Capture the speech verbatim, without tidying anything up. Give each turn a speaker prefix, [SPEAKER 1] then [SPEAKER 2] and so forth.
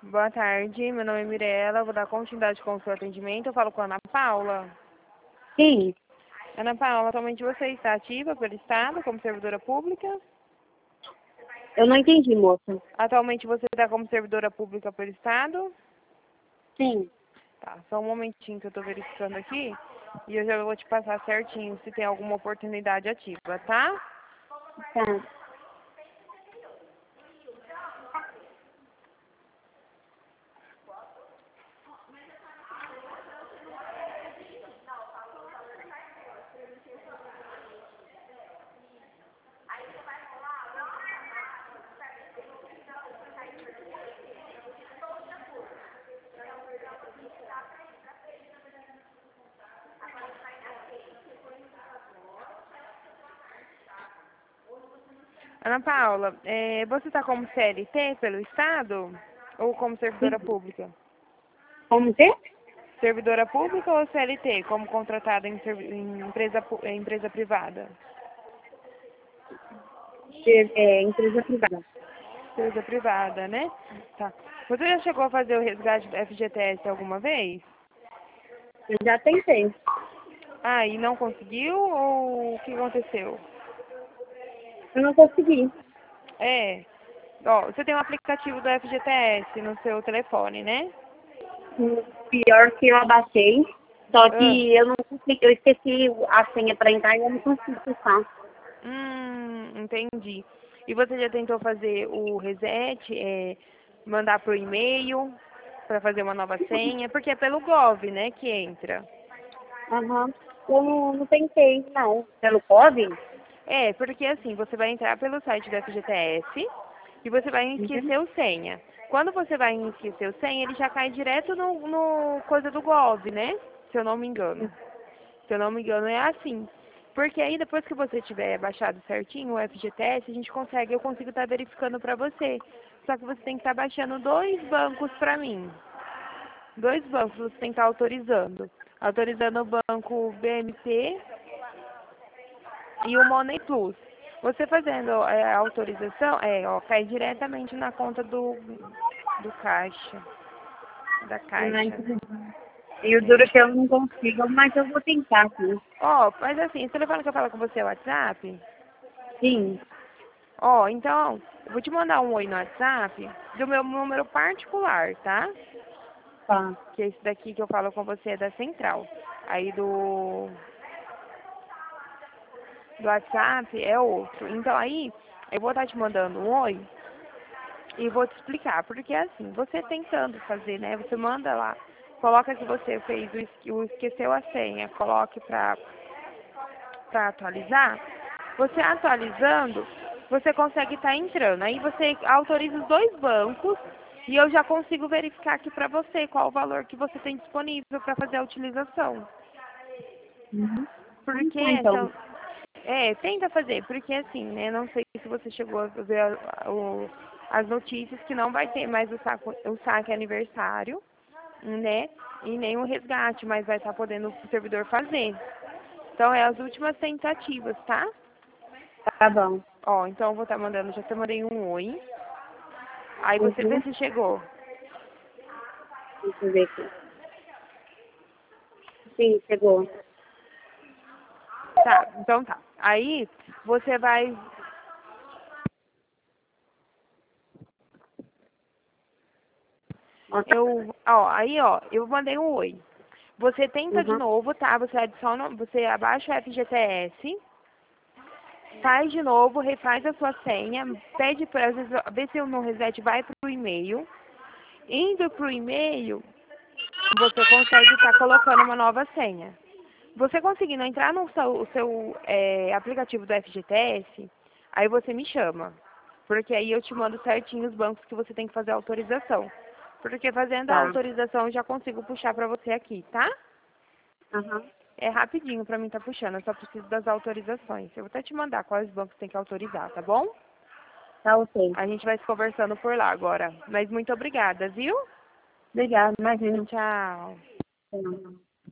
[SPEAKER 1] Boa tarde, meu nome é Mirella, vou dar continuidade com o seu atendimento. Eu falo com a Ana Paula.
[SPEAKER 2] Sim.
[SPEAKER 1] Ana Paula, atualmente você está ativa pelo Estado como servidora pública?
[SPEAKER 2] Eu não entendi, moça.
[SPEAKER 1] Atualmente você está como servidora pública pelo Estado?
[SPEAKER 2] Sim.
[SPEAKER 1] Tá, só um momentinho que eu estou verificando aqui e eu já vou te passar certinho se tem alguma oportunidade ativa, tá?
[SPEAKER 2] Tá.
[SPEAKER 1] Ana Paula, é, você está como C L T pelo Estado ou como servidora
[SPEAKER 2] Sim.
[SPEAKER 1] pública?
[SPEAKER 2] Como que?
[SPEAKER 1] Servidora pública ou C L T, como contratada em, servi- em empresa, pu- em empresa privada?
[SPEAKER 2] É, é, empresa privada.
[SPEAKER 1] Empresa privada, né? Tá. Você já chegou a fazer o resgate do F G T S alguma vez?
[SPEAKER 2] Eu já tentei.
[SPEAKER 1] Ah, e não conseguiu ou o que aconteceu?
[SPEAKER 2] Eu não consegui.
[SPEAKER 1] É, ó, você tem um aplicativo do F G T S no seu telefone, né?
[SPEAKER 2] Hum, Pior que eu abaixei, só
[SPEAKER 1] Ah,
[SPEAKER 2] que eu não consegui, eu esqueci a senha para entrar e eu não consegui acessar.
[SPEAKER 1] hum, entendi. E você já tentou fazer o reset, é, mandar pro e-mail para fazer uma nova senha? Porque é pelo Gov, né, que entra.
[SPEAKER 2] Aham. Eu não, não tentei, não. Pelo COVID?
[SPEAKER 1] É, porque assim, você vai entrar pelo site do F G T S e você vai
[SPEAKER 2] Uhum.
[SPEAKER 1] esquecer o senha. Quando você vai esquecer o senha, ele já cai direto no, no coisa do Gov, né? Se eu não me engano. Se eu não me engano, é assim. Porque aí, depois que você tiver baixado certinho o F G T S, a gente consegue, eu consigo estar verificando pra você. Só que você tem que estar baixando dois bancos pra mim. Dois bancos você tem que estar autorizando. Autorizando o banco B M T e o Money Plus. Você fazendo é, a autorização, é, ó, cai diretamente na conta do, do caixa. Da
[SPEAKER 2] Ah,
[SPEAKER 1] caixa, né?
[SPEAKER 2] entendi. E o duro é que eu não consigo, mas eu vou tentar, sim.
[SPEAKER 1] Ó, mas assim, o telefone que eu falo com você é o WhatsApp?
[SPEAKER 2] Sim.
[SPEAKER 1] Ó, então, eu vou te mandar um oi no WhatsApp do meu número particular, tá?
[SPEAKER 2] Tá.
[SPEAKER 1] Que esse daqui que eu falo com você é da central. Aí do, do WhatsApp é outro. Então aí, eu vou estar te mandando um oi e vou te explicar. Porque assim, você tentando fazer, né? Você manda lá, coloca que você fez o, esque- o esqueceu a senha, coloque pra, pra atualizar. Você atualizando, você consegue estar entrando. Aí você autoriza os dois bancos e eu já consigo verificar aqui para você qual o valor que você tem disponível para fazer a utilização.
[SPEAKER 2] Uhum. Vamos
[SPEAKER 1] Porque
[SPEAKER 2] lá, então.
[SPEAKER 1] então, é, tenta fazer, porque assim, né, não sei se você chegou a ver a- a- o- as notícias que não vai ter mais o, saco, o saque aniversário, né, e nem o resgate, mas vai estar podendo o servidor fazer. Então, é as últimas tentativas, tá?
[SPEAKER 2] Tá bom.
[SPEAKER 1] Ó, então eu vou estar mandando, já te mandei um oi. Aí você vê
[SPEAKER 2] Uhum.
[SPEAKER 1] se chegou.
[SPEAKER 2] Deixa eu ver aqui. Sim, chegou.
[SPEAKER 1] Tá, então tá. Aí você vai.
[SPEAKER 2] Ó, tá.
[SPEAKER 1] Eu. Ó, aí ó, eu mandei um oi. Você tenta de
[SPEAKER 2] Uhum.
[SPEAKER 1] novo, tá? Você adiciona, você abaixa o F G T S, faz de novo, refaz a sua senha, pede pra às vezes, ver se o meu reset vai pro e-mail. Indo pro e-mail, você consegue estar colocando uma nova senha. Você conseguindo entrar no seu, o seu é, aplicativo do F G T S, aí você me chama. Porque aí eu te mando certinho os bancos que você tem que fazer a autorização. Porque fazendo a
[SPEAKER 2] Tá.
[SPEAKER 1] autorização eu já consigo puxar pra você aqui, tá?
[SPEAKER 2] Aham.
[SPEAKER 1] É rapidinho pra mim tá puxando, eu só preciso das autorizações. Eu vou até te mandar quais bancos tem que autorizar, tá bom?
[SPEAKER 2] Tá ok.
[SPEAKER 1] A gente vai se conversando por lá agora. Mas muito obrigada, viu?
[SPEAKER 2] Obrigada,
[SPEAKER 1] Tchau,
[SPEAKER 2] imagina.
[SPEAKER 1] tchau.
[SPEAKER 2] Tchau.